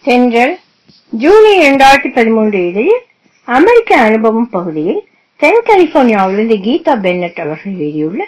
தென்றல் ஜூலை 2013 இதழில் அமெரிக்க அனுபவம் பகுதியில் தென் கலிபோர்னியாவிலிருந்து கீதா பென்னட் அவர்கள் எழுதியுள்ள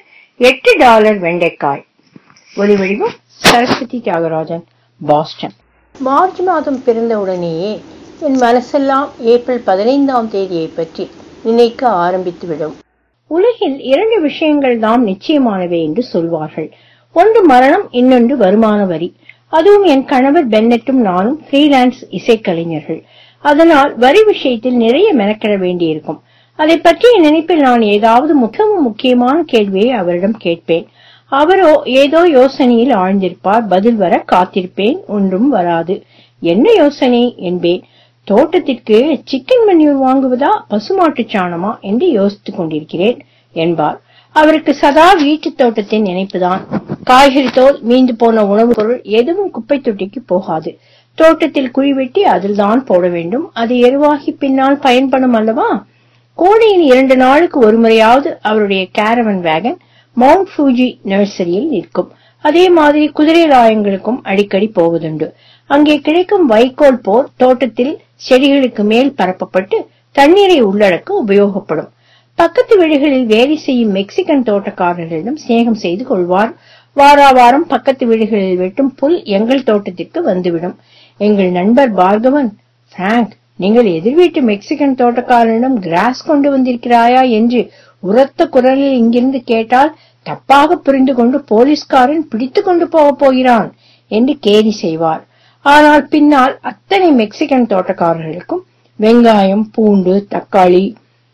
$8 வெண்டைக்காய். ஒலிவடிவம் சரஸ்வதி தியாகராஜன், பாஸ்டன். மார்ச் மாதம் பிறந்த உடனேயே என் மனசெல்லாம் ஏப்ரல் 15ஆம் தேதியை பற்றி நினைக்க ஆரம்பித்துவிடும். உலகில் 2 விஷயங்கள் தான் நிச்சயமானவை என்று சொல்வார்கள். ஒன்று மரணம், இன்னொன்று வருமான வரி. அதுவும் என் கணவர் பென்னட்டும் நானும் ஃப்ரீலான்ஸ் இசைக்கலைஞர்கள். அதனால் வரி விஷயத்தில் நிறைய மெனக்கிட வேண்டியிருக்கும். அதை பற்றிய நினைப்பில் நான் ஏதாவது முக்கியமான கேள்வியை அவரிடம் கேட்பேன். அவரோ ஏதோ யோசனையில் ஆழ்ந்திருப்பார். பதில் வர காத்திருப்பேன். ஒன்றும் வராது. என்ன யோசனை என்பேன். தோட்டத்திற்கு சிக்கன் மன்யூர் வாங்குவதா பசுமாட்டு சாணமா என்று யோசித்துக் கொண்டிருக்கிறேன் என்பார். அவருக்கு சதா வீட்டு தோட்டத்தின் நினைப்புதான். காய்கறி தோல், மீந்து போன உணவுப் பொருள் எதுவும் குப்பை தொட்டிக்கு போகாது. தோட்டத்தில் குழி வெட்டி அதில் தான் போட வேண்டும். அது எருவாகி பின்னால் பயன்படும் அல்லவா? கோடையில் 2 நாளுக்கு ஒரு முறையாவது அவருடைய கேரவன் வேகன் மவுண்ட் ஃபூஜி நர்சரியில் நிற்கும். அதே மாதிரி குதிரை ராயங்களுக்கும் அடிக்கடி போவதுண்டு. அங்கே கிடைக்கும் வைக்கோல் போர் தோட்டத்தில் செடிகளுக்கு மேல் பரப்பப்பட்டு தண்ணீரை உள்ளடக்க உபயோகப்படும். பக்கத்து வீடுகளில் வேலை செய்யும் மெக்சிகன் தோட்டக்காரர்களிடம் சிநேகம் செய்து கொள்வார். வாராவாரம் பக்கத்து வீடுகளில் வெட்டும் புல் எங்கள் தோட்டத்திற்கு வந்துவிடும். எங்கள் நண்பர் பார்கவன், பிராங்க், நீங்கள் எதிர் வீட்டு மெக்சிகன் தோட்டக்காரனிடம் கிராஸ் கொண்டு வந்திருக்கிறாயா என்று உரத்த குரலில் இங்கிருந்து கேட்டால் தப்பாக புரிந்து கொண்டு போலீஸ்காரன் பிடித்து கொண்டு போக போகிறான் என்று கேலி செய்வார். ஆனால் பின்னால் அத்தனை மெக்சிகன் தோட்டக்காரர்களுக்கும் வெங்காயம், பூண்டு, தக்காளி,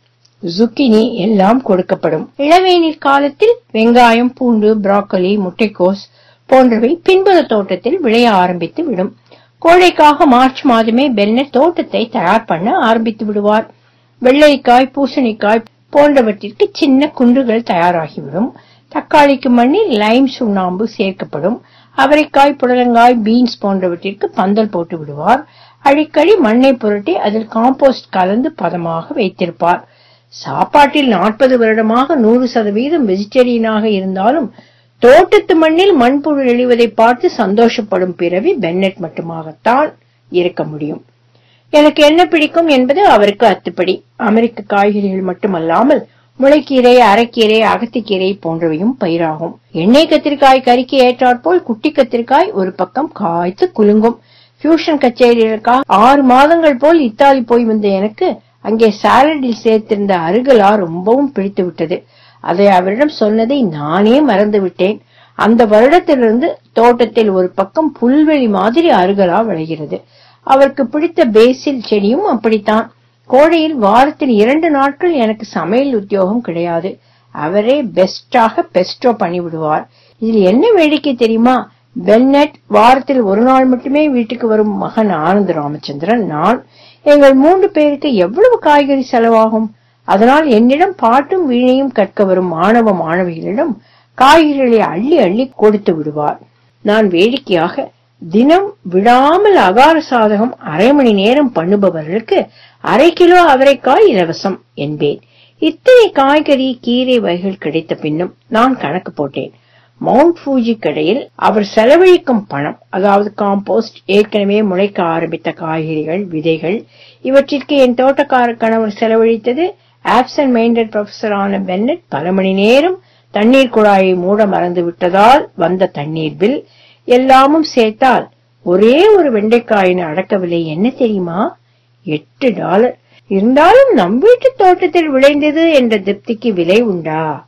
zucchini எல்லாம் கொடுக்கப்படும். இளவேநீர் காலத்தில் வெங்காயம், பூண்டு, பிராக்கலி, முட்டைக்கோஸ் போன்றவை பின்புற தோட்டத்தில் விளைய ஆரம்பித்து விடும். கோடைக்காக மார்ச் மாதமே பென்னட் தோட்டத்தை தயார் பண்ண ஆரம்பித்து விடுவார். வெள்ளரிக்காய், பூசணிக்காய் போன்றவற்றிற்கு சின்ன குன்றுகள் தயாராகிவிடும். தக்காளிக்கு மண்ணில் லைம் சுண்ணாம்பு சேர்க்கப்படும். அவரைக்காய், புடலங்காய், பீன்ஸ் போன்றவற்றிற்கு பந்தல் போட்டு விடுவார். அடிக்கடி மண்ணை புரட்டி அதில் காம்போஸ்ட் கலந்து பதமாக வைத்திருப்பார். சாப்பாட்டில் 40 வருடமாக 100% வெஜிடேரியனாக இருந்தாலும் தோட்டத்து மண்ணில் மண்புழு எழுவதை பார்த்து சந்தோஷப்படும் பிறவி பென்னட் மட்டுமாகத்தான் இருக்க முடியும். எனக்கு என்ன பிடிக்கும் என்பது அவருக்கு அத்துப்படி. அமெரிக்க காய்கறிகள் மட்டுமல்லாமல் முளைக்கீரை, அரைக்கீரை, அகத்திக்கீரை போன்றவையும் பயிராகும். எண்ணெய் கத்திரிக்காய் கறிக்கு ஏற்றாற்போல் குட்டி கத்திரிக்காய் ஒரு பக்கம் காய்த்து குலுங்கும். பியூஷன் கச்சேரிகளுக்காக 6 மாதங்கள் போல் இத்தாலி போய் வந்த எனக்கு அங்கே சாலடில் சேர்த்திருந்த அருகலா ரொம்பவும் பிடித்து விட்டது. அதை அவரிடம் சொன்னதை நானே மறந்து விட்டேன். அந்த வருடத்திலிருந்து தோட்டத்தில் ஒரு பக்கம் புல்வெளி மாதிரி அருகலா விளைகிறது. அவருக்கு பிடித்த பேசில் செடியும் அப்படித்தான். கோடையில் வாரத்தில் 2 நாட்கள் எனக்கு சமையல் உத்தியோகம் கிடையாது. அவரே பெஸ்டாக பெஸ்டோ பண்ணிவிடுவார். இதில் என்ன வேடிக்கை தெரியுமா? பென்னட் வாரத்தில் 1 நாள் மட்டுமே வீட்டுக்கு வரும் மகன் ஆனந்த் ராமச்சந்திரன், நான், எங்கள் 3 பேருக்கு எவ்வளவு காய்கறி செலவாகும்? அதனால் என்னிடம் பாட்டும் வீணையும் கற்க வரும் மாணவ மாணவிகளிடம் காய்கறிகளை அள்ளி அள்ளி கொடுத்து விடுவார். நான் வேடிக்கையாக தினம் விடாமல் அகார சாதகம் 1/2 மணி நேரம் பண்ணுபவர்களுக்கு 1/2 கிலோ அவரைக்காய் இலவசம் என்பேன். இத்தனை காய்கறி, கீரை வகைகள் கிடைத்த பின்னும் நான் கணக்கு போட்டேன். மவுண்ட் ஃபூஜி கடையில் அவர் செலவழிக்கும் பணம், அதாவது காம்போஸ்ட், ஏற்கனவே முளைக்க ஆரம்பித்த காய்கறிகள், விதைகள், இவற்றிற்கு என் தோட்டக்கார கணவர் செலவழித்தது, ஆப்சன்ட் மைண்டட் ப்ரொஃபஸரான பென்னட் பல மணி நேரம் தண்ணீர் குழாயை மூட மறந்து விட்டதால் வந்த தண்ணீர் பில் எல்லாமும் சேர்த்தால் ஒரே ஒரு வெண்டைக்காயின் அடக்க விலை என்ன தெரியுமா? $8. இருந்தாலும் நம் வீட்டு தோட்டத்தில் விளைந்தது என்ற திருப்திக்கு விலை உண்டா?